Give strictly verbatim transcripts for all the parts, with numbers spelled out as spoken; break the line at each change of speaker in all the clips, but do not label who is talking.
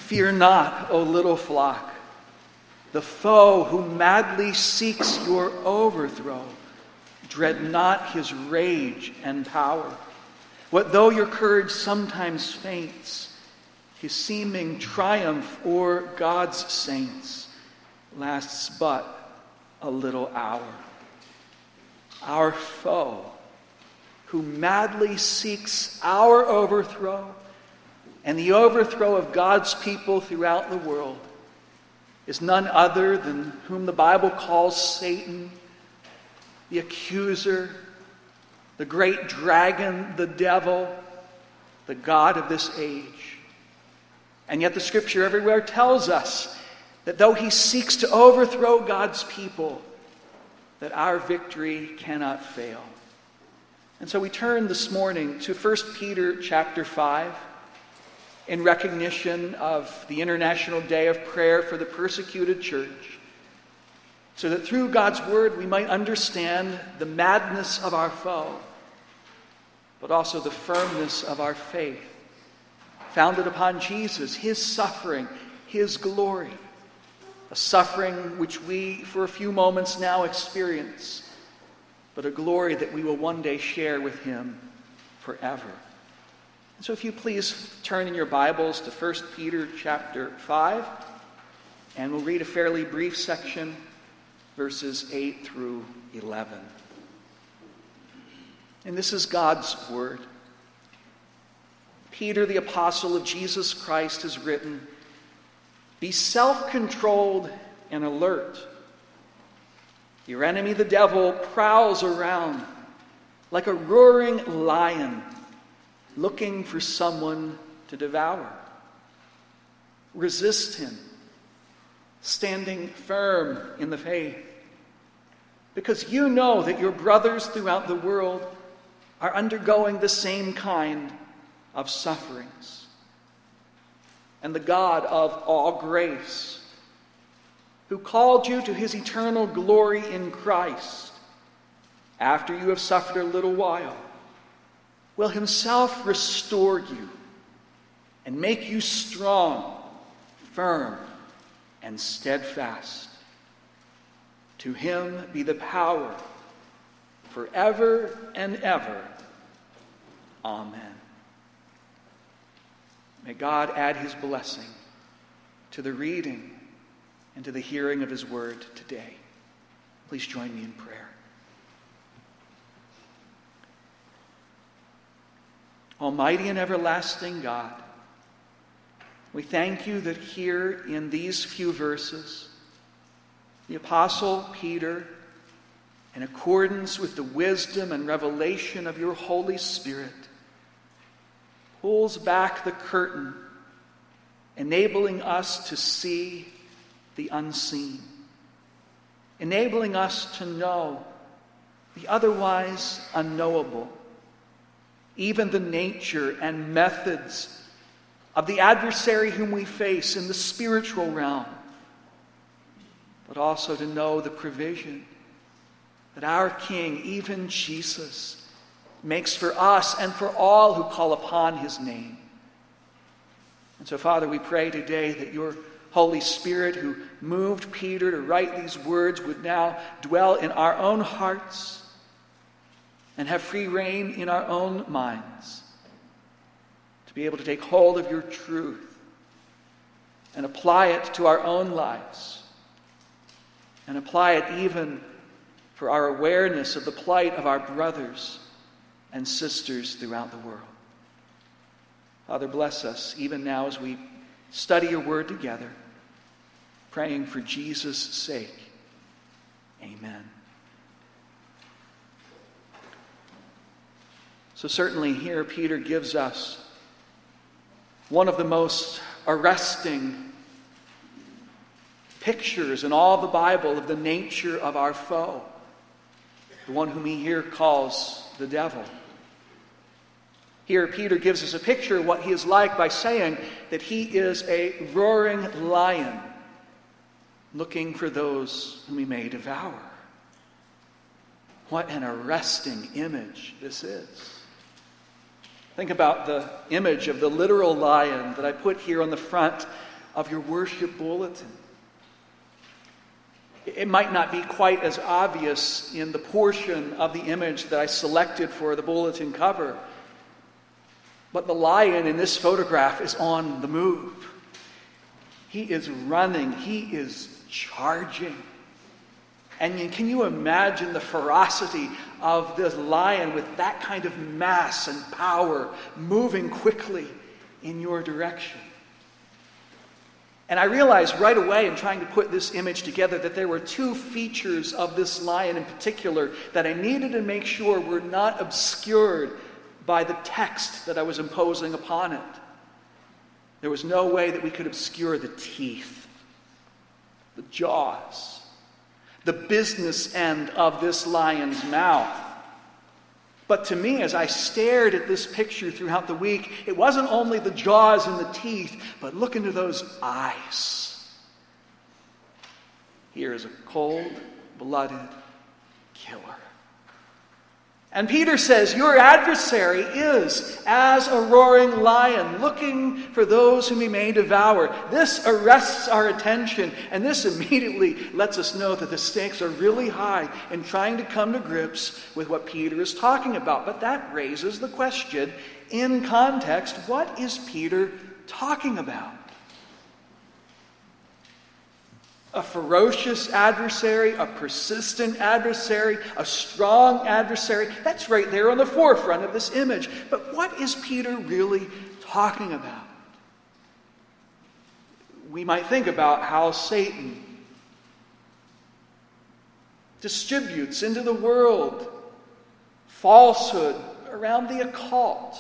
Fear not, O little flock. The foe who madly seeks your overthrow, dread not his rage and power. What though your courage sometimes faints, his seeming triumph o'er God's saints lasts but a little hour. Our foe, who madly seeks our overthrow and the overthrow of God's people throughout the world, is none other than whom the Bible calls Satan, the accuser, the great dragon, the devil, the god of this age. And yet the Scripture everywhere tells us that though he seeks to overthrow God's people, that our victory cannot fail. And so we turn this morning to First Peter chapter five in recognition of the International Day of Prayer for the Persecuted Church, so that through God's Word we might understand the madness of our foe, but also the firmness of our faith, founded upon Jesus, his suffering, his glory, a suffering which we for a few moments now experience, but a glory that we will one day share with him forever. And so if you please turn in your Bibles to First Peter chapter five, and we'll read a fairly brief section, verses eight through eleven. And this is God's word. Peter, the apostle of Jesus Christ, has written, "Be self-controlled and alert. Your enemy, the devil, prowls around like a roaring lion, looking for someone to devour. Resist him, standing firm in the faith, because you know that your brothers throughout the world are undergoing the same kind of sufferings. And the God of all grace, who called you to his eternal glory in Christ, after you have suffered a little while, will himself restore you and make you strong, firm, and steadfast. To him be the power forever and ever. Amen." May God add his blessing to the reading and to the hearing of his word today. Please join me in prayer. Almighty and everlasting God, we thank you that here in these few verses, the Apostle Peter, in accordance with the wisdom and revelation of your Holy Spirit, pulls back the curtain, enabling us to see the unseen, enabling us to know the otherwise unknowable, even the nature and methods of the adversary whom we face in the spiritual realm, but also to know the provision that our King, even Jesus, makes for us and for all who call upon his name. And so, Father, we pray today that your Holy Spirit, who moved Peter to write these words, would now dwell in our own hearts and have free reign in our own minds, to be able to take hold of your truth and apply it to our own lives, and apply it even for our awareness of the plight of our brothers and sisters throughout the world. Father, bless us even now as we study your word together, praying for Jesus' sake. Amen. So certainly here Peter gives us one of the most arresting pictures in all the Bible of the nature of our foe, the one whom he here calls the devil. Here Peter gives us a picture of what he is like by saying that he is a roaring lion looking for those whom he may devour. What an arresting image this is. Think about the image of the literal lion that I put here on the front of your worship bulletin. It might not be quite as obvious in the portion of the image that I selected for the bulletin cover, but the lion in this photograph is on the move. He is running. He is charging. And can you imagine the ferocity of this lion with that kind of mass and power moving quickly in your direction? And I realized right away in trying to put this image together that there were two features of this lion in particular that I needed to make sure were not obscured by the text that I was imposing upon it. There was no way that we could obscure the teeth, the jaws, the business end of this lion's mouth. But to me, as I stared at this picture throughout the week, it wasn't only the jaws and the teeth, but look into those eyes. Here is a cold-blooded killer. And Peter says, your adversary is as a roaring lion, looking for those whom he may devour. This arrests our attention, and this immediately lets us know that the stakes are really high in trying to come to grips with what Peter is talking about. But that raises the question, in context, what is Peter talking about? A ferocious adversary, a persistent adversary, a strong adversary. That's right there on the forefront of this image. But what is Peter really talking about? We might think about how Satan distributes into the world falsehood around the occult,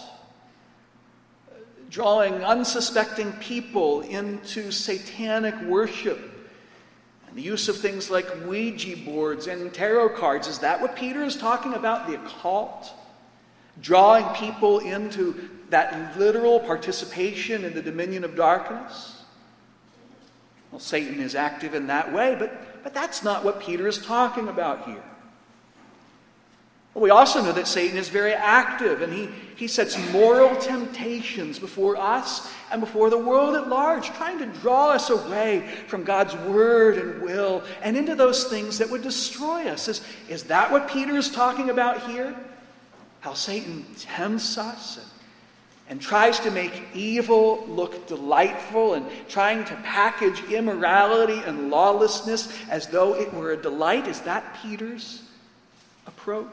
drawing unsuspecting people into satanic worship. And the use of things like Ouija boards and tarot cards. Is that what Peter is talking about? The occult? Drawing people into that literal participation in the dominion of darkness? Well, Satan is active in that way, but, but that's not what Peter is talking about here. Well, we also know that Satan is very active, and he, he sets moral temptations before us and before the world at large, trying to draw us away from God's word and will and into those things that would destroy us. Is, is that what Peter is talking about here? How Satan tempts us and, and tries to make evil look delightful and trying to package immorality and lawlessness as though it were a delight? Is that Peter's approach?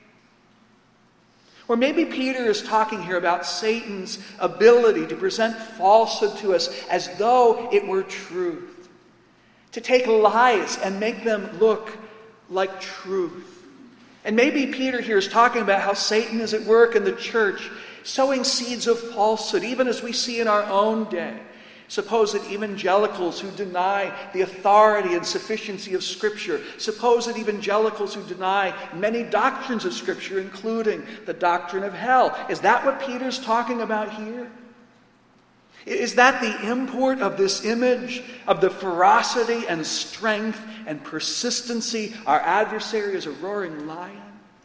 Or maybe Peter is talking here about Satan's ability to present falsehood to us as though it were truth. To take lies and make them look like truth. And maybe Peter here is talking about how Satan is at work in the church, sowing seeds of falsehood, even as we see in our own day. Supposed evangelicals who deny the authority and sufficiency of Scripture. Supposed evangelicals who deny many doctrines of Scripture, including the doctrine of hell. Is that what Peter's talking about here? Is that the import of this image of the ferocity and strength and persistency? Our adversary is a roaring lion.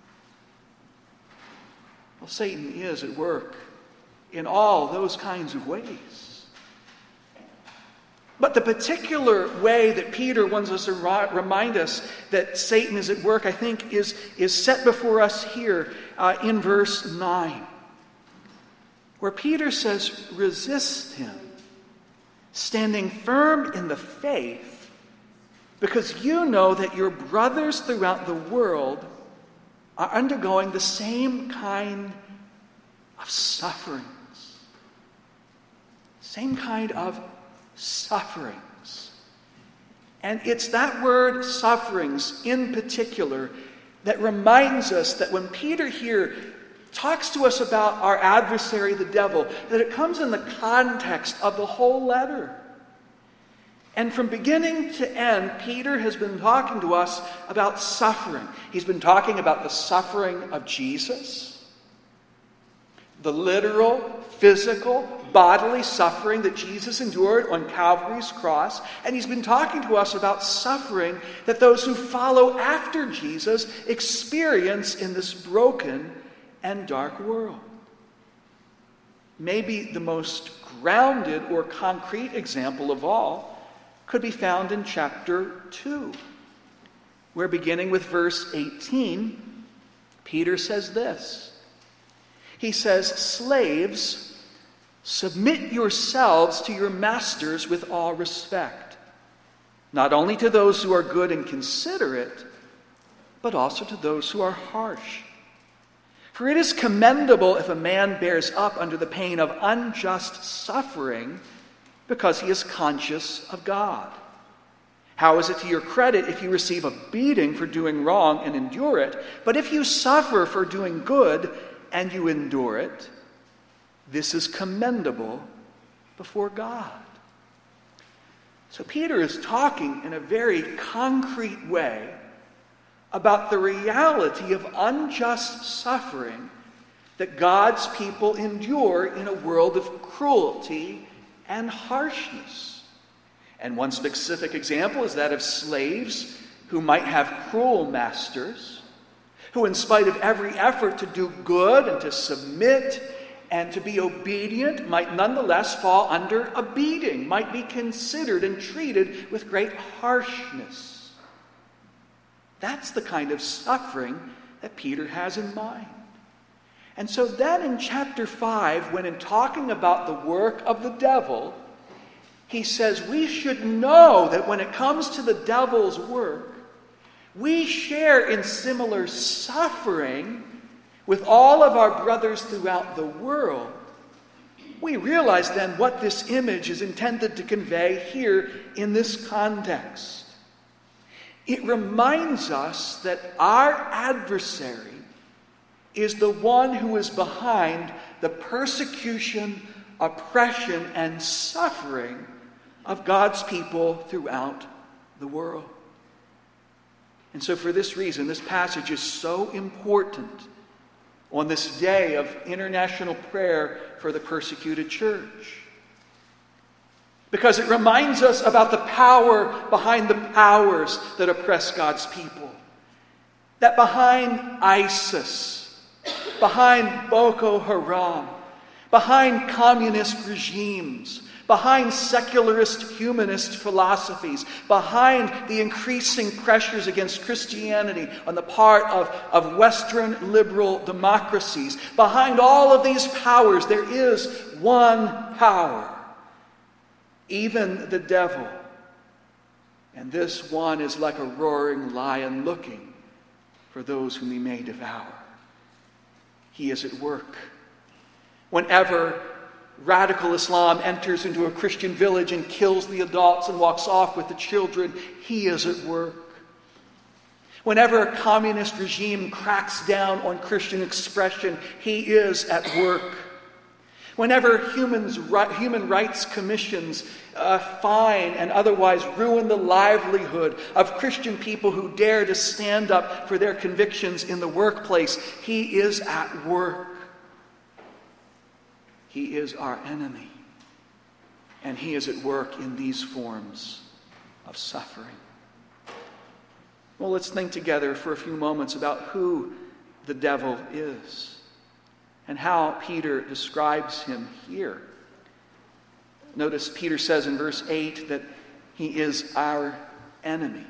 Well, Satan is at work in all those kinds of ways. But the particular way that Peter wants us to remind us that Satan is at work, I think, is, is set before us here uh, in verse nine. Where Peter says, resist him, standing firm in the faith, because you know that your brothers throughout the world are undergoing the same kind of sufferings. Same kind of sufferings. And it's that word sufferings in particular that reminds us that when Peter here talks to us about our adversary, the devil, that it comes in the context of the whole letter. And from beginning to end, Peter has been talking to us about suffering. He's been talking about the suffering of Jesus, the literal, physical, bodily suffering that Jesus endured on Calvary's cross. And he's been talking to us about suffering that those who follow after Jesus experience in this broken and dark world. Maybe the most grounded or concrete example of all could be found in chapter two, where beginning with verse eighteen, Peter says this. He says, "Slaves, submit yourselves to your masters with all respect, not only to those who are good and considerate, but also to those who are harsh. For it is commendable if a man bears up under the pain of unjust suffering because he is conscious of God. How is it to your credit if you receive a beating for doing wrong and endure it? But if you suffer for doing good and you endure it, this is commendable before God." So Peter is talking in a very concrete way about the reality of unjust suffering that God's people endure in a world of cruelty and harshness. And one specific example is that of slaves who might have cruel masters, who in spite of every effort to do good and to submit and to be obedient might nonetheless fall under a beating, might be considered and treated with great harshness. That's the kind of suffering that Peter has in mind. And so then in chapter five, when in talking about the work of the devil, he says we should know that when it comes to the devil's work, we share in similar suffering with all of our brothers throughout the world. We realize then what this image is intended to convey here in this context. It reminds us that our adversary is the one who is behind the persecution, oppression, and suffering of God's people throughout the world. And so for this reason, this passage is so important on this day of international prayer for the persecuted church. Because it reminds us about the power behind the powers that oppress God's people. That behind ISIS, behind Boko Haram, behind communist regimes, behind secularist humanist philosophies, behind the increasing pressures against Christianity on the part of, of Western liberal democracies, behind all of these powers, there is one power. Even the devil. And this one is like a roaring lion looking for those whom he may devour. He is at work. Whenever radical Islam enters into a Christian village and kills the adults and walks off with the children, he is at work. Whenever a communist regime cracks down on Christian expression, he is at work. Whenever humans, human rights commissions uh, fine and otherwise ruin the livelihood of Christian people who dare to stand up for their convictions in the workplace, he is at work. He is our enemy. And he is at work in these forms of suffering. Well, let's think together for a few moments about who the devil is and how Peter describes him here. Notice Peter says in verse eight that he is our enemy.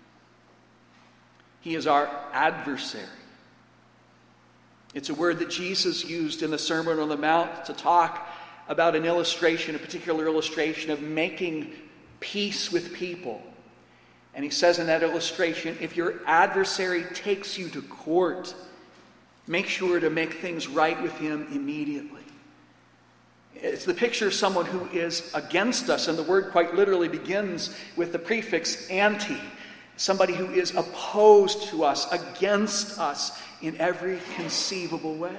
He is our adversary. It's a word that Jesus used in the Sermon on the Mount to talk about an illustration, a particular illustration of making peace with people. And he says in that illustration, if your adversary takes you to court, make sure to make things right with him immediately. It's the picture of someone who is against us, and the word quite literally begins with the prefix anti. Somebody who is opposed to us, against us in every conceivable way.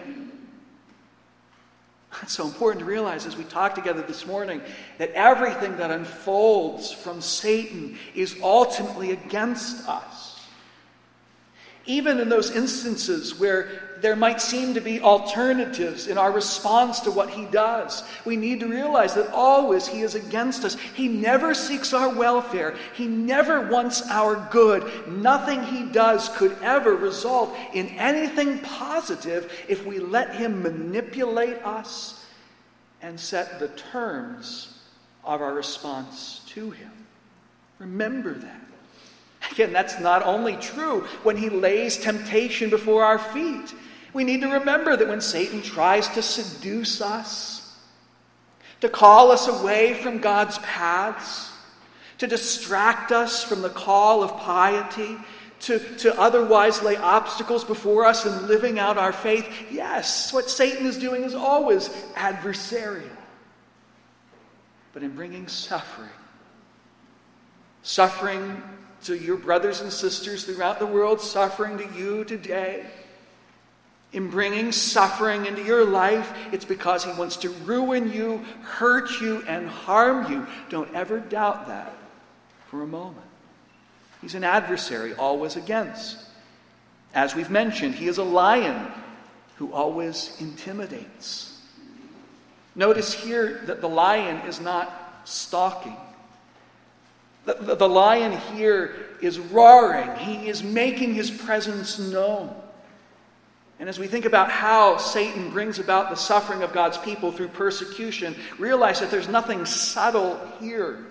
It's so important to realize as we talk together this morning that everything that unfolds from Satan is ultimately against us. Even in those instances where there might seem to be alternatives in our response to what he does, we need to realize that always he is against us. He never seeks our welfare. He never wants our good. Nothing he does could ever result in anything positive if we let him manipulate us and set the terms of our response to him. Remember that. Again, that's not only true when he lays temptation before our feet. We need to remember that when Satan tries to seduce us, to call us away from God's paths, to distract us from the call of piety, to, to otherwise lay obstacles before us in living out our faith, yes, what Satan is doing is always adversarial. But in bringing suffering, suffering to your brothers and sisters throughout the world, suffering to you today, in bringing suffering into your life, it's because he wants to ruin you, hurt you, and harm you. Don't ever doubt that for a moment. He's an adversary, always against. As we've mentioned, he is a lion who always intimidates. Notice here that the lion is not stalking. The, the, the lion here is roaring. He is making his presence known. And as we think about how Satan brings about the suffering of God's people through persecution, realize that there's nothing subtle here.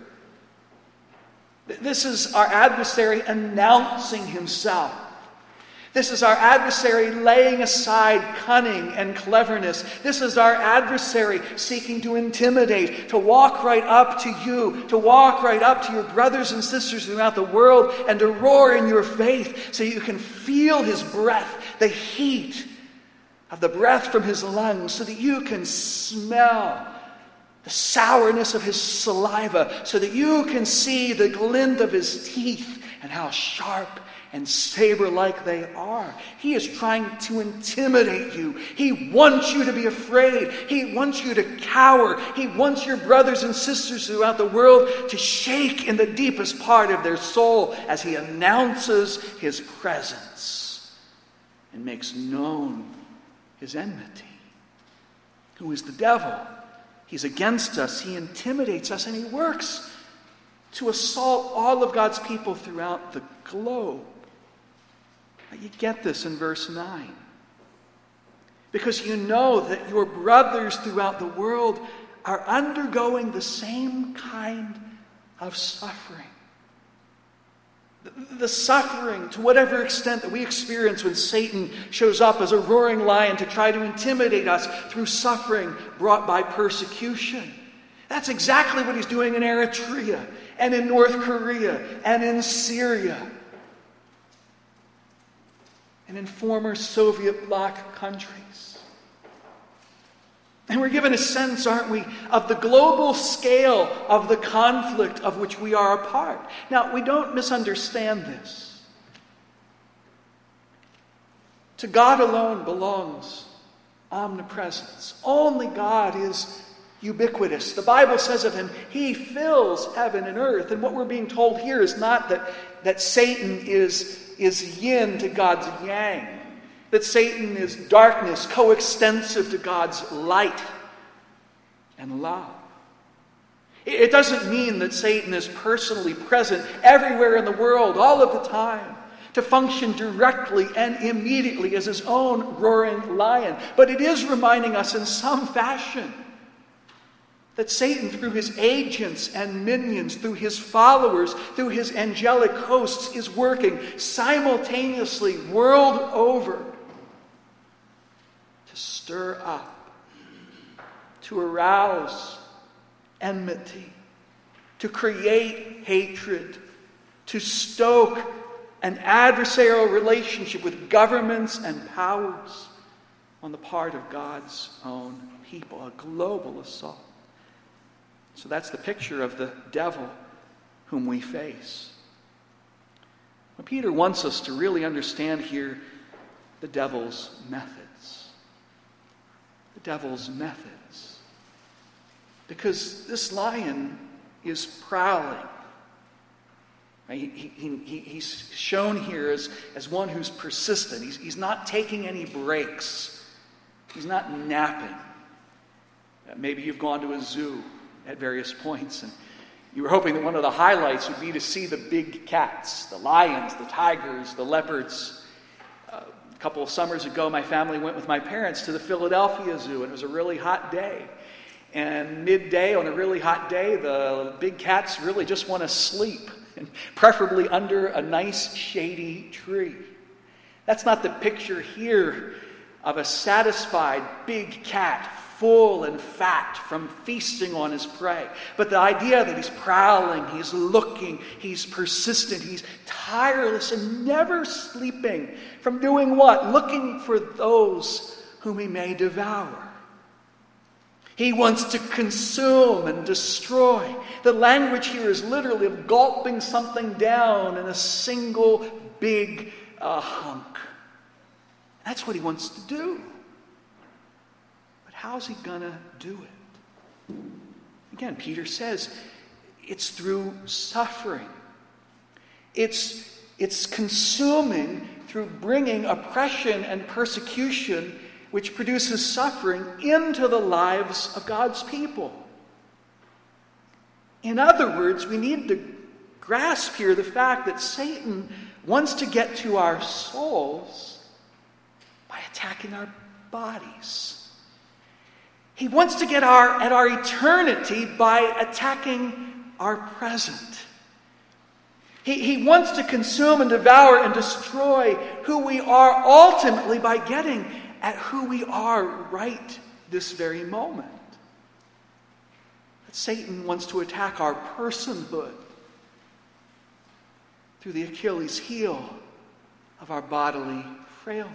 This is our adversary announcing himself. This is our adversary laying aside cunning and cleverness. This is our adversary seeking to intimidate, to walk right up to you, to walk right up to your brothers and sisters throughout the world, and to roar in your faith so you can feel his breath, the heat of the breath from his lungs, so that you can smell the sourness of his saliva, so that you can see the glint of his teeth and how sharp and saber-like they are. He is trying to intimidate you. He wants you to be afraid. He wants you to cower. He wants your brothers and sisters throughout the world to shake in the deepest part of their soul as he announces his presence and makes known his enmity. Who is the devil? He's against us. He intimidates us, and he works to assault all of God's people throughout the globe. You get this in verse nine. Because you know that your brothers throughout the world are undergoing the same kind of suffering. The, the suffering, to whatever extent that we experience when Satan shows up as a roaring lion to try to intimidate us through suffering brought by persecution. That's exactly what he's doing in Eritrea and in North Korea and in Syria. And in former Soviet bloc countries. And we're given a sense, aren't we, of the global scale of the conflict of which we are a part. Now, we don't misunderstand this. To God alone belongs omnipresence. Only God is ubiquitous. The Bible says of him, he fills heaven and earth. And what we're being told here is not that, that Satan is is yin to God's yang. That Satan is darkness coextensive to God's light and love. It doesn't mean that Satan is personally present everywhere in the world all of the time to function directly and immediately as his own roaring lion. But it is reminding us in some fashion that Satan, through his agents and minions, through his followers, through his angelic hosts, is working simultaneously world over to stir up, to arouse enmity, to create hatred, to stoke an adversarial relationship with governments and powers on the part of God's own people, a global assault. So that's the picture of the devil whom we face. Well, Peter wants us to really understand here the devil's methods. The devil's methods. Because this lion is prowling. He, he, he, he's shown here as, as one who's persistent. He's, he's not taking any breaks. He's not napping. Maybe you've gone to a zoo at various points, and you were hoping that one of the highlights would be to see the big cats, the lions, the tigers, the leopards. Uh, a couple of summers ago, my family went with my parents to the Philadelphia Zoo, and it was a really hot day. And midday on a really hot day, the big cats really just want to sleep, and preferably under a nice shady tree. That's not the picture here of a satisfied big cat, full and fat from feasting on his prey. But the idea that he's prowling, he's looking, he's persistent, he's tireless and never sleeping from doing what? Looking for those whom he may devour. He wants to consume and destroy. The language here is literally of gulping something down in a single big uh, hunk. That's what he wants to do. But how's he going to do it? Again, Peter says it's through suffering. It's, it's consuming through bringing oppression and persecution, which produces suffering, into the lives of God's people. In other words, we need to grasp here the fact that Satan wants to get to our souls by attacking our bodies. He wants to get our, at our eternity by attacking our present. He, he wants to consume and devour and destroy who we are ultimately by getting at who we are right this very moment. But Satan wants to attack our personhood through the Achilles heel of our bodily frailty.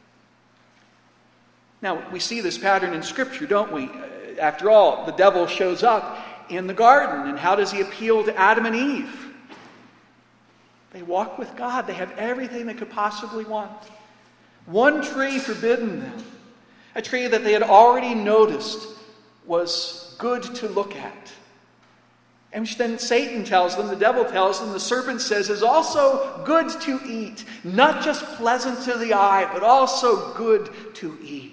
Now, we see this pattern in Scripture, don't we? After all, the devil shows up in the garden, and how does he appeal to Adam and Eve? They walk with God. They have everything they could possibly want. One tree forbidden them, a tree that they had already noticed was good to look at. And which then Satan tells them, the devil tells them, the serpent says is also good to eat. Not just pleasant to the eye, but also good to eat.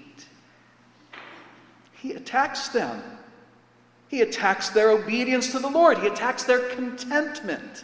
He attacks them. He attacks their obedience to the Lord. He attacks their contentment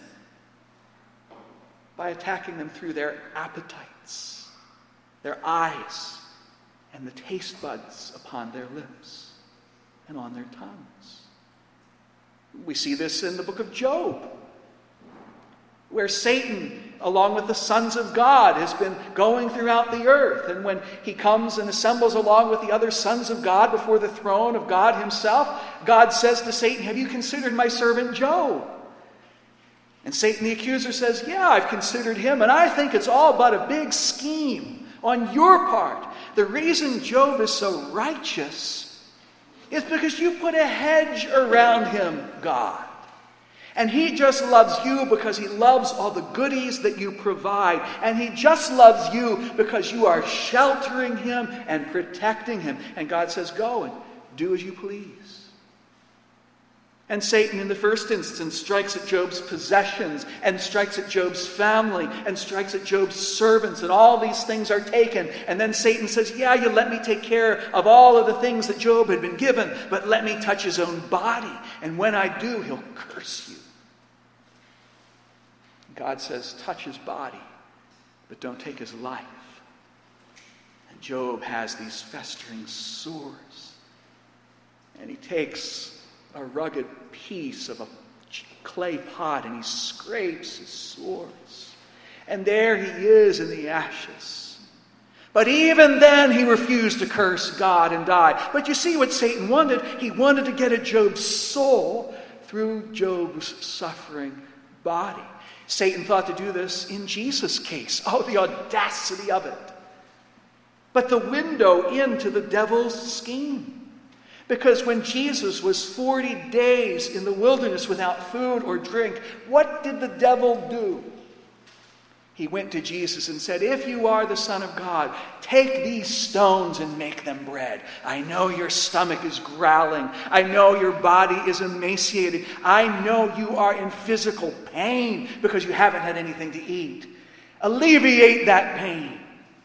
by attacking them through their appetites, their eyes, and the taste buds upon their lips and on their tongues. We see this in the book of Job, where Satan, along with the sons of God, has been going throughout the earth. And when he comes and assembles along with the other sons of God before the throne of God himself, God says to Satan, "Have you considered my servant Job?" And Satan the accuser says, "Yeah, I've considered him, and I think it's all but a big scheme on your part. The reason Job is so righteous is because you put a hedge around him, God. And he just loves you because he loves all the goodies that you provide. And he just loves you because you are sheltering him and protecting him." And God says, "Go and do as you please." And Satan, in the first instance, strikes at Job's possessions and strikes at Job's family and strikes at Job's servants, and all these things are taken. And then Satan says, "Yeah, you let me take care of all of the things that Job had been given, but let me touch his own body. And when I do, he'll curse you." God says, "Touch his body, but don't take his life." And Job has these festering sores. And he takes a rugged piece of a clay pot and he scrapes his sores. And there he is in the ashes. But even then he refused to curse God and die. But you see what Satan wanted? He wanted to get at Job's soul through Job's suffering body. Satan thought to do this in Jesus' case. Oh, the audacity of it. But the window into the devil's scheme. Because when Jesus was forty days in the wilderness without food or drink, what did the devil do? He went to Jesus and said, "If you are the Son of God, take these stones and make them bread. I know your stomach is growling. I know your body is emaciated. I know you are in physical pain because you haven't had anything to eat. Alleviate that pain.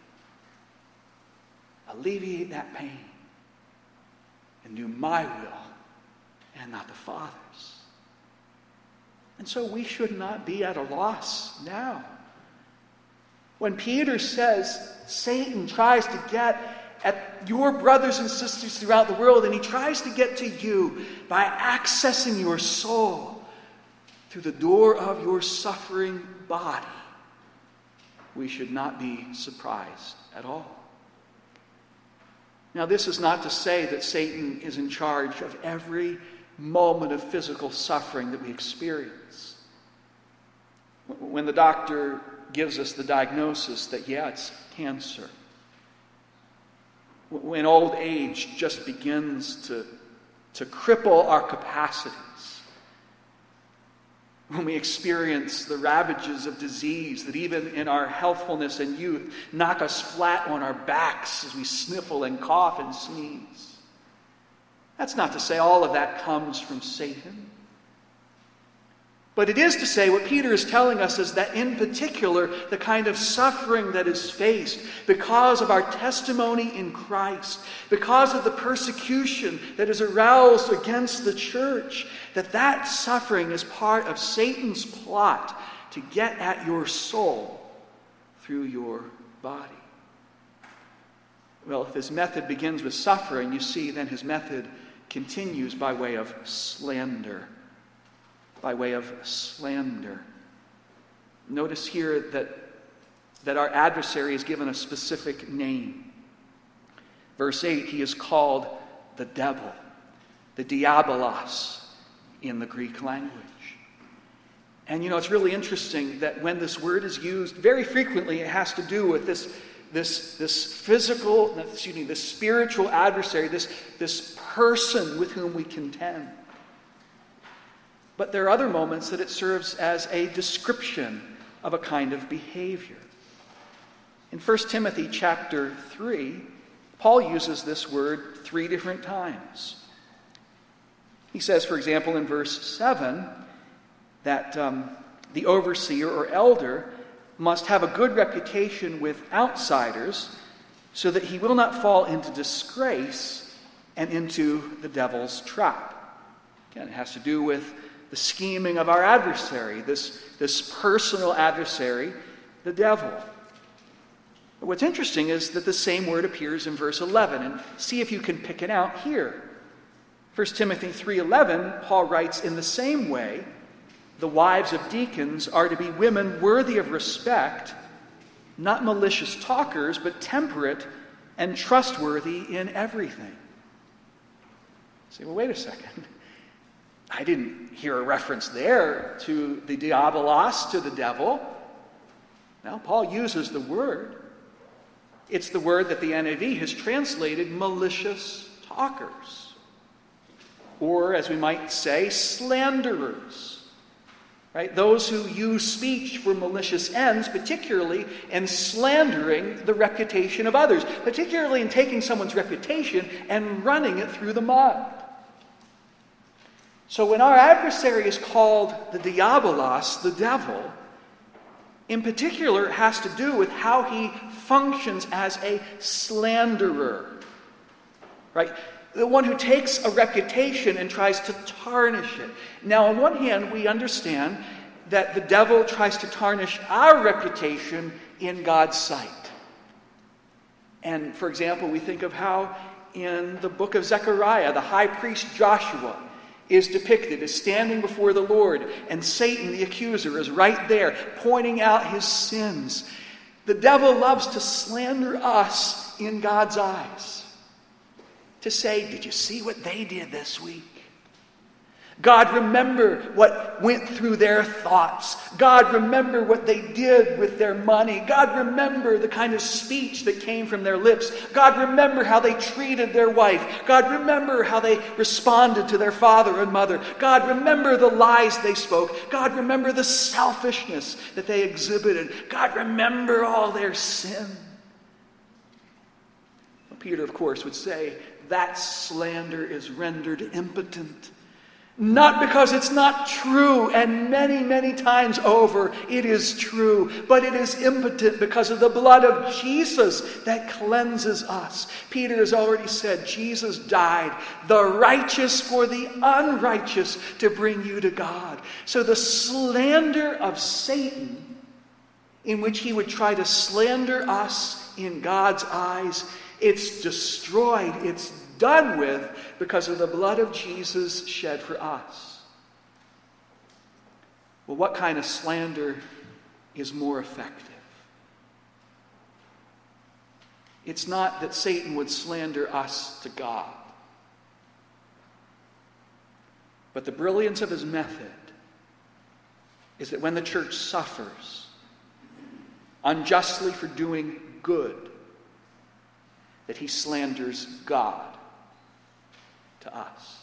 Alleviate that pain. And do my will and not the Father's." And so we should not be at a loss now. When Peter says Satan tries to get at your brothers and sisters throughout the world, and he tries to get to you by accessing your soul through the door of your suffering body, we should not be surprised at all. Now, this is not to say that Satan is in charge of every moment of physical suffering that we experience. When the doctor gives us the diagnosis that, yeah, it's cancer. When old age just begins to, to cripple our capacities. When we experience the ravages of disease that even in our healthfulness and youth knock us flat on our backs as we sniffle and cough and sneeze. That's not to say all of that comes from Satan. But it is to say what Peter is telling us is that in particular, the kind of suffering that is faced because of our testimony in Christ, because of the persecution that is aroused against the church, that that suffering is part of Satan's plot to get at your soul through your body. Well, if his method begins with suffering, you see, then his method continues by way of slander. By way of slander. Notice here that, that our adversary is given a specific name. Verse eight, he is called the devil, the diabolos in the Greek language. And you know, it's really interesting that when this word is used, very frequently it has to do with this, this, this physical, excuse me, this spiritual adversary, this, this person with whom we contend. But there are other moments that it serves as a description of a kind of behavior. In First Timothy chapter three, Paul uses this word three different times. He says, for example, in verse seven, that um, the overseer or elder must have a good reputation with outsiders so that he will not fall into disgrace and into the devil's trap. Again, it has to do with the scheming of our adversary, this, this personal adversary, the devil. But what's interesting is that the same word appears in verse eleven, and see if you can pick it out here. First Timothy three eleven, Paul writes, in the same way, the wives of deacons are to be women worthy of respect, not malicious talkers, but temperate and trustworthy in everything. Say, well, wait a second. I didn't hear a reference there to the diabolos, to the devil. Now, Paul uses the word. It's the word that the N I V has translated malicious talkers. Or, as we might say, slanderers. Right? Those who use speech for malicious ends, particularly in slandering the reputation of others, particularly in taking someone's reputation and running it through the mud. So when our adversary is called the diabolos, the devil, in particular it has to do with how he functions as a slanderer. Right? The one who takes a reputation and tries to tarnish it. Now, on one hand, we understand that the devil tries to tarnish our reputation in God's sight. And, for example, we think of how in the book of Zechariah, the high priest Joshua is depicted as standing before the Lord, and Satan, the accuser, is right there pointing out his sins. The devil loves to slander us in God's eyes. To say, did you see what they did this week? God, remember what went through their thoughts. God, remember what they did with their money. God, remember the kind of speech that came from their lips. God, remember how they treated their wife. God, remember how they responded to their father and mother. God, remember the lies they spoke. God, remember the selfishness that they exhibited. God, remember all their sin. Well, Peter, of course, would say that slander is rendered impotent. Not because it's not true, and many, many times over it is true, but it is impotent because of the blood of Jesus that cleanses us. Peter has already said Jesus died, the righteous for the unrighteous, to bring you to God. So the slander of Satan, in which he would try to slander us in God's eyes, It's destroyed. It's done with because of the blood of Jesus shed for us. Well, what kind of slander is more effective? It's not that Satan would slander us to God. But the brilliance of his method is that when the church suffers unjustly for doing good, that he slanders God to us,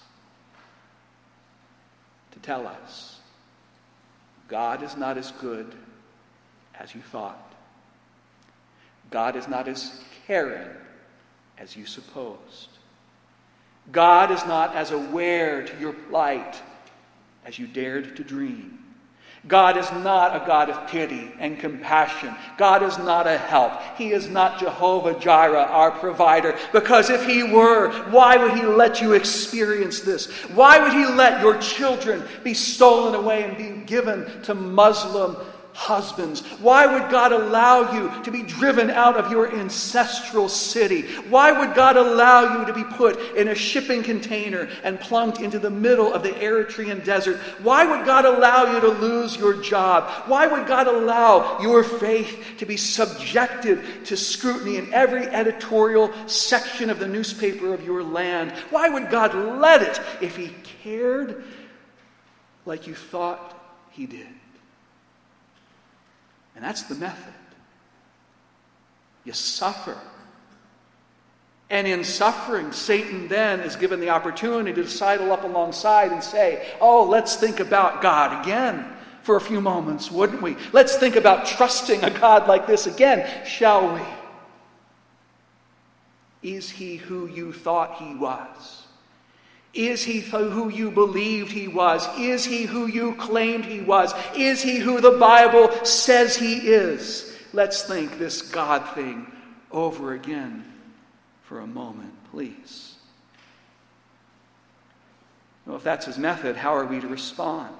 to tell us God is not as good as you thought. God is not as caring as you supposed. God is not as aware to your plight as you dared to dream. God is not a God of pity and compassion. God is not a help. He is not Jehovah Jireh, our provider. Because if he were, why would he let you experience this? Why would he let your children be stolen away and be given to Muslim husbands? Why would God allow you to be driven out of your ancestral city? Why would God allow you to be put in a shipping container and plunked into the middle of the Eritrean desert? Why would God allow you to lose your job? Why would God allow your faith to be subjected to scrutiny in every editorial section of the newspaper of your land? Why would God let it if he cared like you thought he did? And that's the method. You suffer. And in suffering, Satan then is given the opportunity to sidle up alongside and say, oh, let's think about God again for a few moments, wouldn't we? Let's think about trusting a God like this again, shall we? Is he who you thought he was? Is he who you believed he was? Is he who you claimed he was? Is he who the Bible says he is? Let's think this God thing over again for a moment, please. Well, if that's his method, how are we to respond?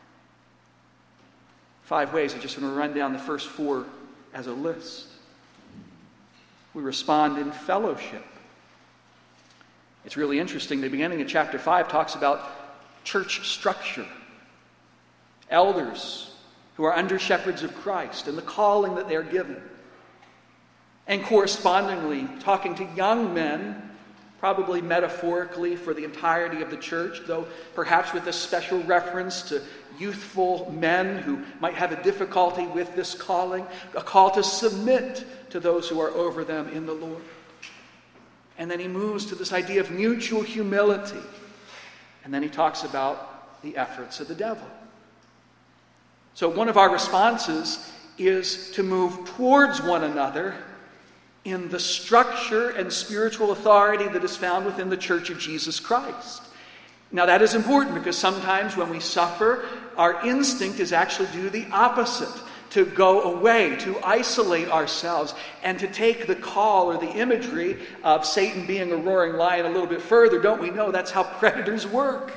Five ways. I just want to run down the first four as a list. We respond in fellowship. It's really interesting. The beginning of chapter five talks about church structure. Elders who are under shepherds of Christ and the calling that they're given. And correspondingly, talking to young men, probably metaphorically for the entirety of the church, though perhaps with a special reference to youthful men who might have a difficulty with this calling, a call to submit to those who are over them in the Lord. And then he moves to this idea of mutual humility. And then he talks about the efforts of the devil. So one of our responses is to move towards one another in the structure and spiritual authority that is found within the Church of Jesus Christ. Now that is important because sometimes when we suffer, our instinct is actually to do the opposite. To go away, to isolate ourselves, and to take the call or the imagery of Satan being a roaring lion a little bit further. Don't we know that's how predators work?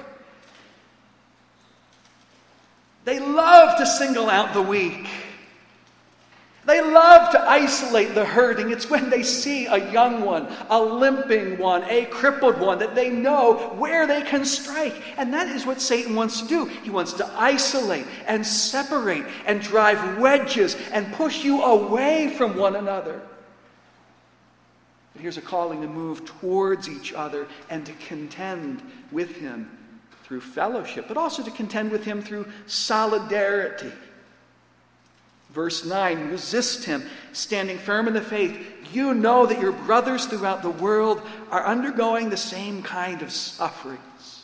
They love to single out the weak. They love to isolate the hurting. It's when they see a young one, a limping one, a crippled one, that they know where they can strike. And that is what Satan wants to do. He wants to isolate and separate and drive wedges and push you away from one another. But here's a calling to move towards each other and to contend with him through fellowship, but also to contend with him through solidarity. Verse nine, resist him, standing firm in the faith. You know that your brothers throughout the world are undergoing the same kind of sufferings.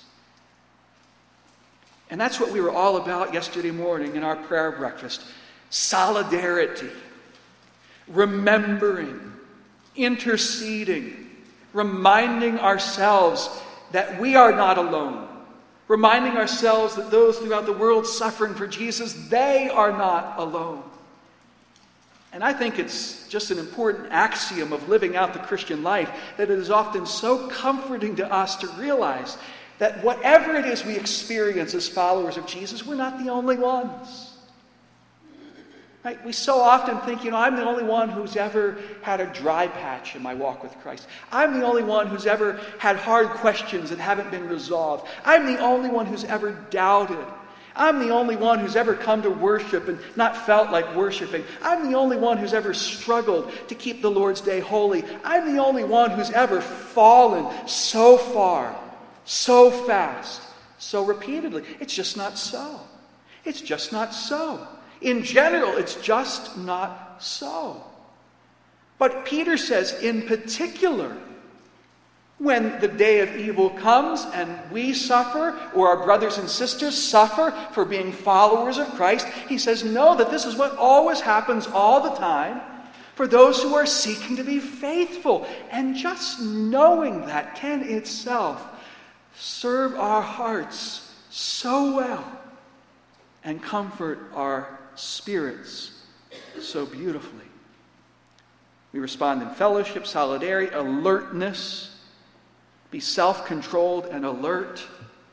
And that's what we were all about yesterday morning in our prayer breakfast. Solidarity, remembering, interceding, reminding ourselves that we are not alone. Reminding ourselves that those throughout the world suffering for Jesus, they are not alone. And I think it's just an important axiom of living out the Christian life that it is often so comforting to us to realize that whatever it is we experience as followers of Jesus, we're not the only ones. Right? We so often think, you know, I'm the only one who's ever had a dry patch in my walk with Christ. I'm the only one who's ever had hard questions that haven't been resolved. I'm the only one who's ever doubted. I'm the only one who's ever come to worship and not felt like worshiping. I'm the only one who's ever struggled to keep the Lord's Day holy. I'm the only one who's ever fallen so far, so fast, so repeatedly. It's just not so. It's just not so. In general, it's just not so. But Peter says, in particular, when the day of evil comes and we suffer, or our brothers and sisters suffer for being followers of Christ, he says, know that this is what always happens all the time for those who are seeking to be faithful. And just knowing that can itself serve our hearts so well and comfort our spirits so beautifully. We respond in fellowship, solidarity, alertness, be self-controlled and alert.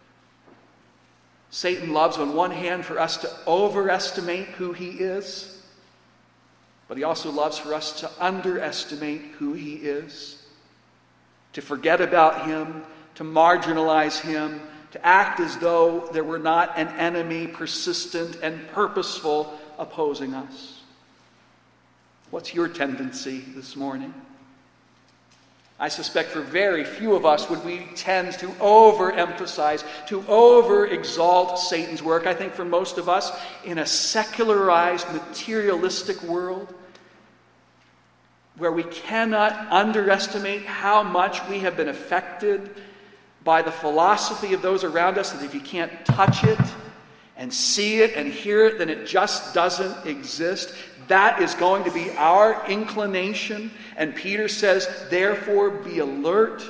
Satan loves on one hand for us to overestimate who he is, but he also loves for us to underestimate who he is, to forget about him, to marginalize him, to act as though there were not an enemy persistent and purposeful opposing us. What's your tendency this morning? I suspect for very few of us would we tend to overemphasize, to over-exalt Satan's work. I think for most of us, in a secularized, materialistic world, where we cannot underestimate how much we have been affected by the philosophy of those around us, that if you can't touch it and see it and hear it, then it just doesn't exist. That is going to be our inclination. And Peter says, therefore, be alert.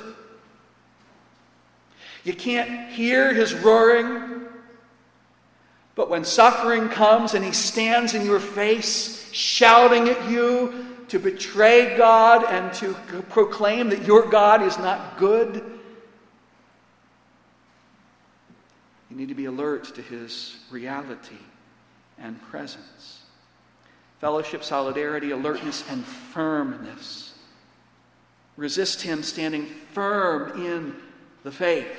You can't hear his roaring, but when suffering comes and he stands in your face, shouting at you to betray God and to proclaim that your God is not good, you need to be alert to his reality and presence. Fellowship, solidarity, alertness, and firmness. Resist him standing firm in the faith.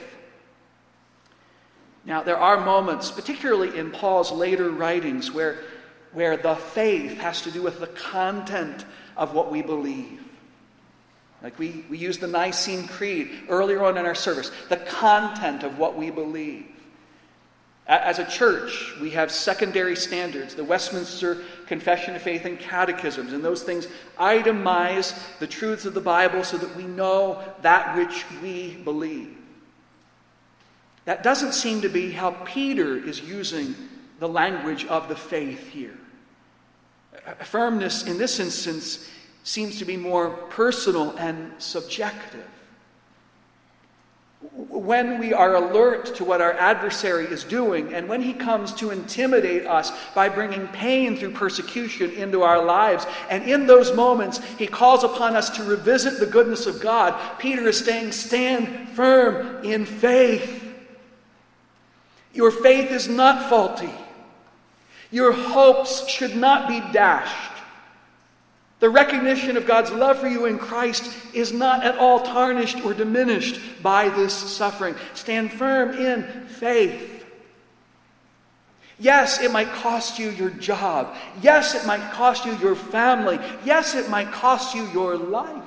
Now, there are moments, particularly in Paul's later writings, where, where the faith has to do with the content of what we believe. Like we, we used the Nicene Creed earlier on in our service. The content of what we believe. As a church, we have secondary standards, the Westminster Confession of Faith and Catechisms, and those things itemize the truths of the Bible so that we know that which we believe. That doesn't seem to be how Peter is using the language of the faith here. Firmness in this instance seems to be more personal and subjective. When we are alert to what our adversary is doing, and when he comes to intimidate us by bringing pain through persecution into our lives, and in those moments he calls upon us to revisit the goodness of God, Peter is saying, stand firm in faith. Your faith is not faulty. Your hopes should not be dashed. The recognition of God's love for you in Christ is not at all tarnished or diminished by this suffering. Stand firm in faith. Yes, it might cost you your job. Yes, it might cost you your family. Yes, it might cost you your life.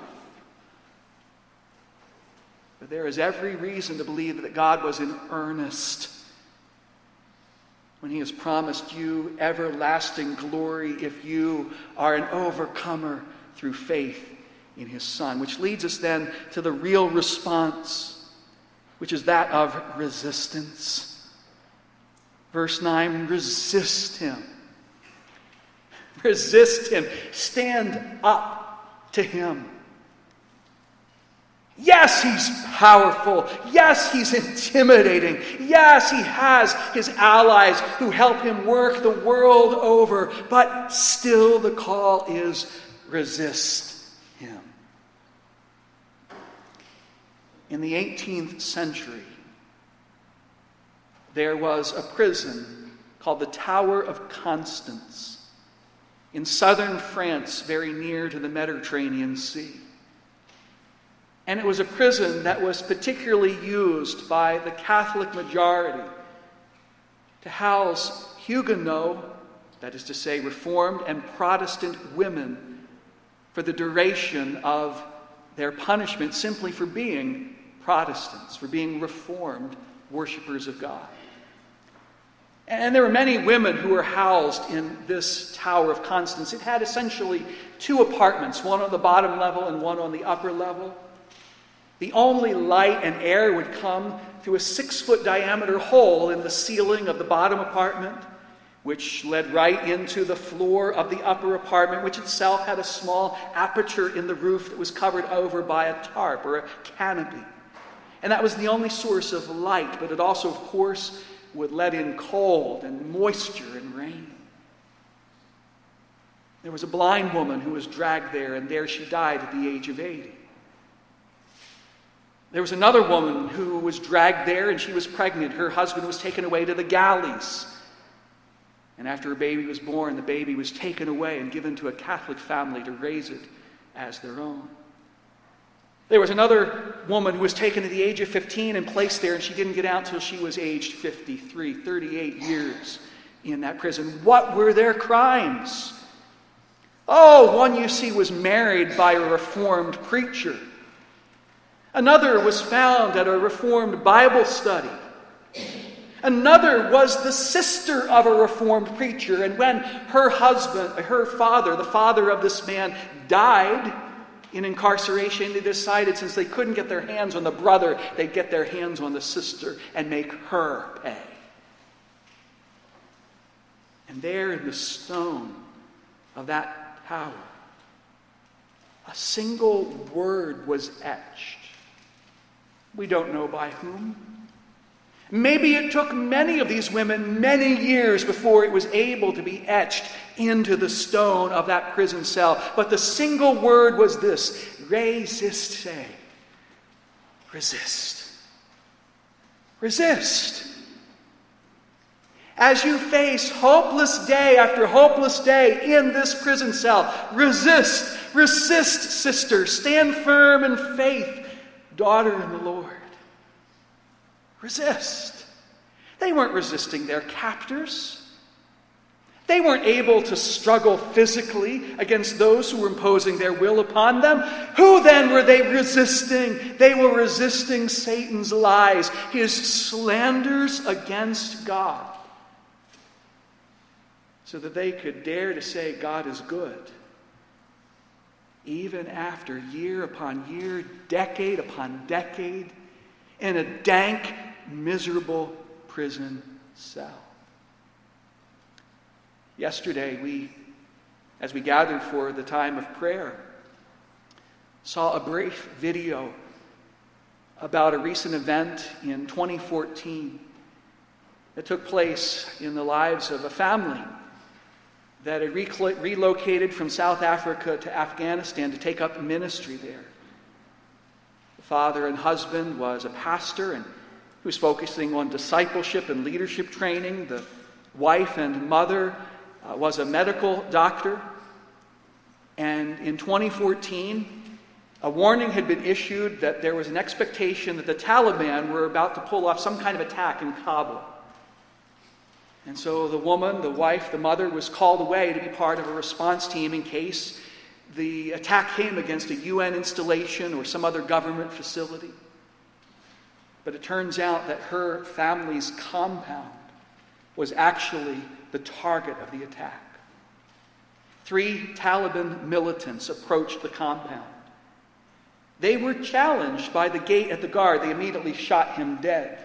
But there is every reason to believe that God was in earnest when he has promised you everlasting glory if you are an overcomer through faith in his Son. Which leads us then to the real response, which is that of resistance. Verse nine, resist him. Resist him. Stand up to him. Yes, he's powerful. Yes, he's intimidating. Yes, he has his allies who help him work the world over. But still the call is resist him. In the eighteenth century, there was a prison called the Tower of Constance in southern France, very near to the Mediterranean Sea. And it was a prison that was particularly used by the Catholic majority to house Huguenot, that is to say, Reformed and Protestant women, for the duration of their punishment simply for being Protestants, for being Reformed worshipers of God. And there were many women who were housed in this Tower of Constance. It had essentially two apartments, one on the bottom level and one on the upper level. The only light and air would come through a six-foot diameter hole in the ceiling of the bottom apartment, which led right into the floor of the upper apartment, which itself had a small aperture in the roof that was covered over by a tarp or a canopy. And that was the only source of light, but it also, of course, would let in cold and moisture and rain. There was a blind woman who was dragged there, and there she died at the age of eighty. There was another woman who was dragged there, and she was pregnant. Her husband was taken away to the galleys. And after her baby was born, the baby was taken away and given to a Catholic family to raise it as their own. There was another woman who was taken at the age of fifteen and placed there, and she didn't get out until she was aged fifty-three, thirty-eight years in that prison. What were their crimes? Oh, one you see was married by a Reformed preacher. Another was found at a Reformed Bible study. Another was the sister of a Reformed preacher, and when her husband, her father, the father of this man, died in incarceration, they decided since they couldn't get their hands on the brother, they'd get their hands on the sister and make her pay. And there in the stone of that tower, a single word was etched. We don't know by whom. Maybe it took many of these women many years before it was able to be etched into the stone of that prison cell. But the single word was this: resiste. Resist. Resist. As you face hopeless day after hopeless day in this prison cell, resist. Resist, sister. Stand firm in faith, daughter in the Lord. Resist. They weren't resisting their captors. They weren't able to struggle physically against those who were imposing their will upon them. Who then were they resisting? They were resisting Satan's lies, his slanders against God, so that they could dare to say God is good, even after year upon year, decade upon decade, in a dank, miserable prison cell. Yesterday, we, as we gathered for the time of prayer, saw a brief video about a recent event in twenty fourteen that took place in the lives of a family that had re- relocated from South Africa to Afghanistan to take up ministry there. The father and husband was a pastor and he was focusing on discipleship and leadership training. The wife and mother uh, was a medical doctor. And in twenty fourteen, a warning had been issued that there was an expectation that the Taliban were about to pull off some kind of attack in Kabul. And so the woman, the wife, the mother was called away to be part of a response team in case the attack came against a U N installation or some other government facility. But it turns out that her family's compound was actually the target of the attack. Three Taliban militants approached the compound. They were challenged by the gate at the guard. They immediately shot him dead.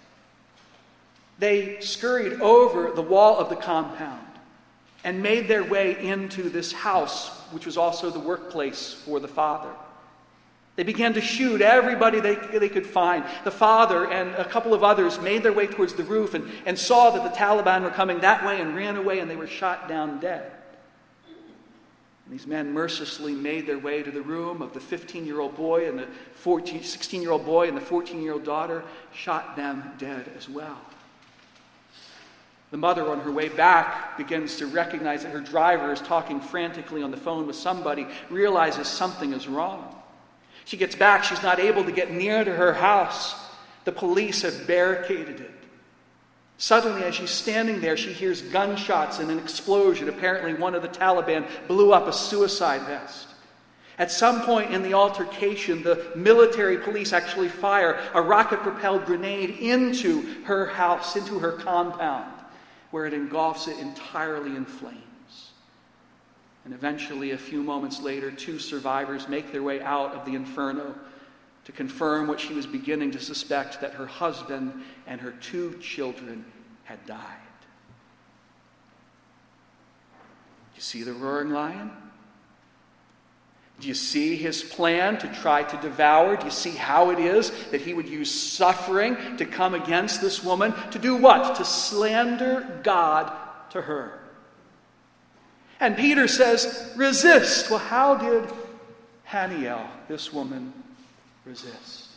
They scurried over the wall of the compound and made their way into this house, which was also the workplace for the father. They began to shoot everybody they, they could find. The father and a couple of others made their way towards the roof and, and saw that the Taliban were coming that way and ran away, and they were shot down dead. And these men mercilessly made their way to the room of the fifteen-year-old boy and the fourteen, sixteen-year-old boy and the fourteen-year-old daughter, shot them dead as well. The mother, on her way back, begins to recognize that her driver is talking frantically on the phone with somebody, realizes something is wrong. She gets back. She's not able to get near to her house. The police have barricaded it. Suddenly, as she's standing there, she hears gunshots and an explosion. Apparently, one of the Taliban blew up a suicide vest. At some point in the altercation, the military police actually fire a rocket-propelled grenade into her house, into her compound, where it engulfs it entirely in flames. And eventually, a few moments later, two survivors make their way out of the inferno to confirm what she was beginning to suspect, that her husband and her two children had died. You see the roaring lion? Do you see his plan to try to devour? Do you see how it is that he would use suffering to come against this woman? To do what? To slander God to her. And Peter says, resist. Well, how did Haniel, this woman, resist?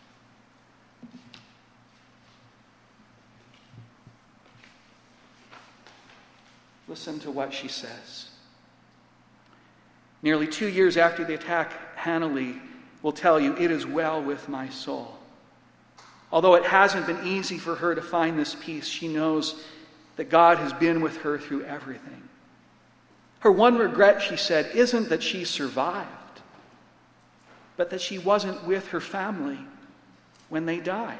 Listen to what she says. Nearly two years after the attack, Haniel will tell you, it is well with my soul. Although it hasn't been easy for her to find this peace, she knows that God has been with her through everything. Her one regret, she said, isn't that she survived, but that she wasn't with her family when they died.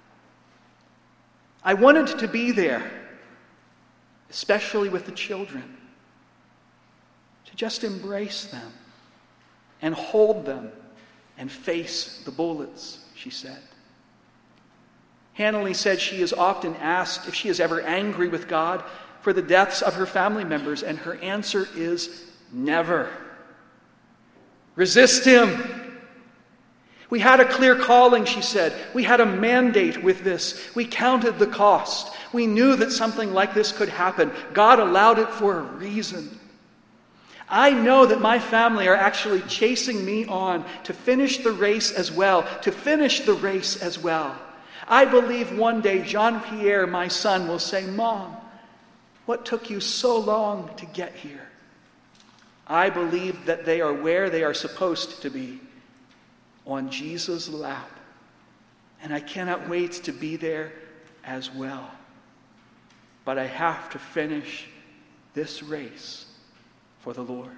I wanted to be there, especially with the children, to just embrace them and hold them and face the bullets, she said. Haniel said she is often asked if she is ever angry with God for the deaths of her family members, and her answer is never. Resist him. We had a clear calling, she said. We had a mandate with this. We counted the cost. We knew that something like this could happen. God allowed it for a reason. I know that my family are actually chasing me on to finish the race as well, to finish the race as well. I believe one day Jean-Pierre, my son, will say, Mom, what took you so long to get here? I believe that they are where they are supposed to be, on Jesus' lap. And I cannot wait to be there as well. But I have to finish this race for the Lord.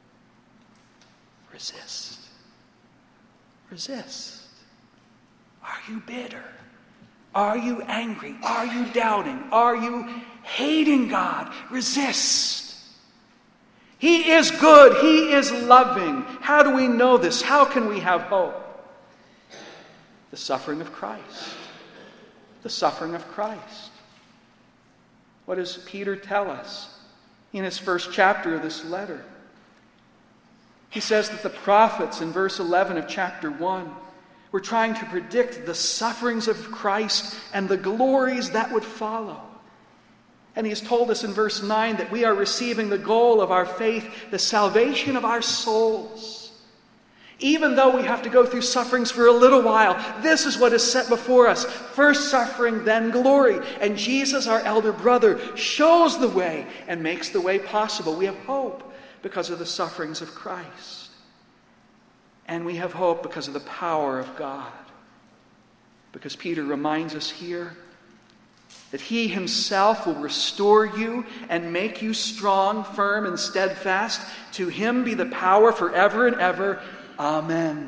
Resist. Resist. Are you bitter? Are you angry? Are you doubting? Are you hating God? Resist. He is good. He is loving. How do we know this? How can we have hope? The suffering of Christ. The suffering of Christ. What does Peter tell us in his first chapter of this letter? He says that the prophets in verse eleven of chapter one were trying to predict the sufferings of Christ and the glories that would follow. And he has told us in verse nine that we are receiving the goal of our faith, the salvation of our souls. Even though we have to go through sufferings for a little while, this is what is set before us. First suffering, then glory. And Jesus, our elder brother, shows the way and makes the way possible. We have hope because of the sufferings of Christ. And we have hope because of the power of God. Because Peter reminds us here that he himself will restore you and make you strong, firm, and steadfast. To him be the power forever and ever. Amen.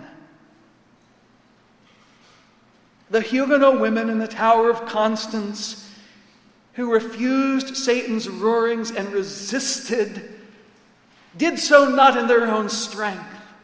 The Huguenot women in the Tower of Constance, who refused Satan's roarings and resisted, did so not in their own strength.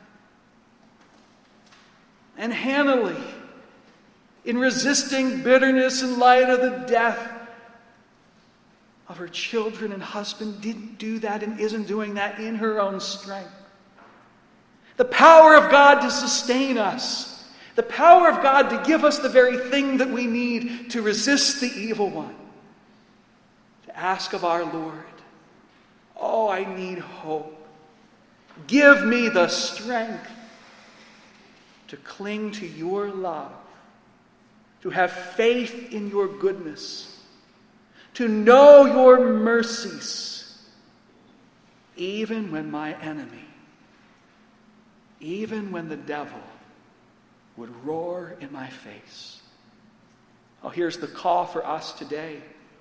And Haniel, in resisting bitterness in light of the death of her children and husband, didn't do that and isn't doing that in her own strength. The power of God to sustain us. The power of God to give us the very thing that we need to resist the evil one. To ask of our Lord, oh, I need hope. Give me the strength to cling to your love, to have faith in your goodness, to know your mercies, even when my enemy, even when the devil would roar in my face. Oh, here's the call for us today.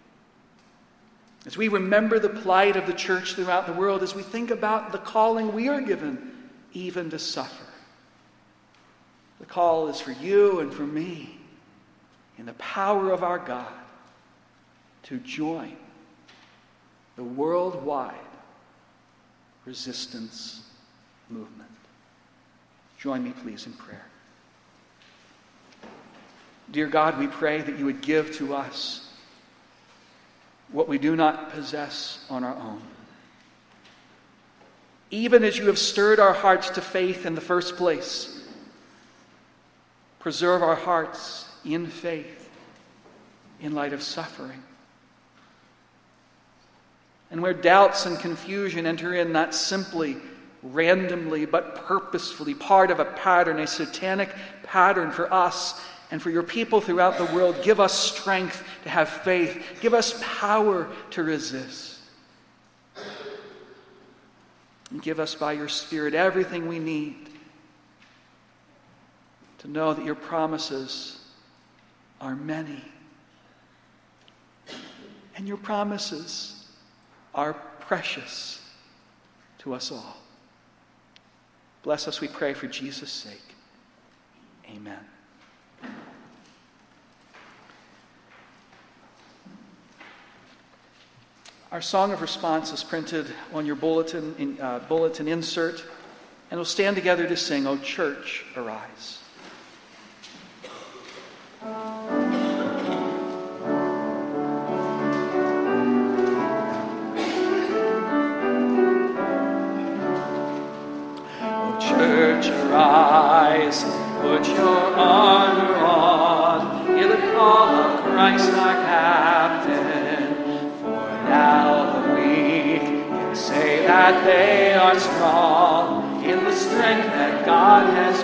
As we remember the plight of the church throughout the world, as we think about the calling we are given even to suffer. The call is for you and for me, in the power of our God, to join the worldwide resistance movement. Join me, please, in prayer. Dear God, we pray that you would give to us what we do not possess on our own. Even as you have stirred our hearts to faith in the first place, preserve our hearts in faith in light of suffering. And where doubts and confusion enter in, not simply randomly, but purposefully, part of a pattern, a satanic pattern for us and for your people throughout the world, give us strength to have faith. Give us power to resist. And give us by your Spirit everything we need to know that your promises are many. And your promises are precious to us all. Bless us, we pray, for Jesus' sake. Amen. Our song of response is printed on your bulletin, in, uh, bulletin insert, and we'll stand together to sing, O Church, Arise. O Church, arise, put your armor on, hear the call of Christ our captain. Now the weak can say that they are strong in the strength that God has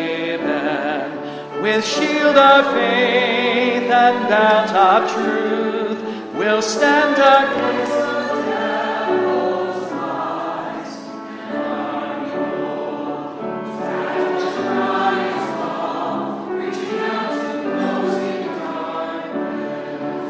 given. With shield of faith and belt of truth, we'll stand against the devil's lies. And our that shines long, reaching out to those in darkness.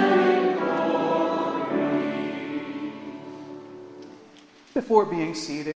Before being seated,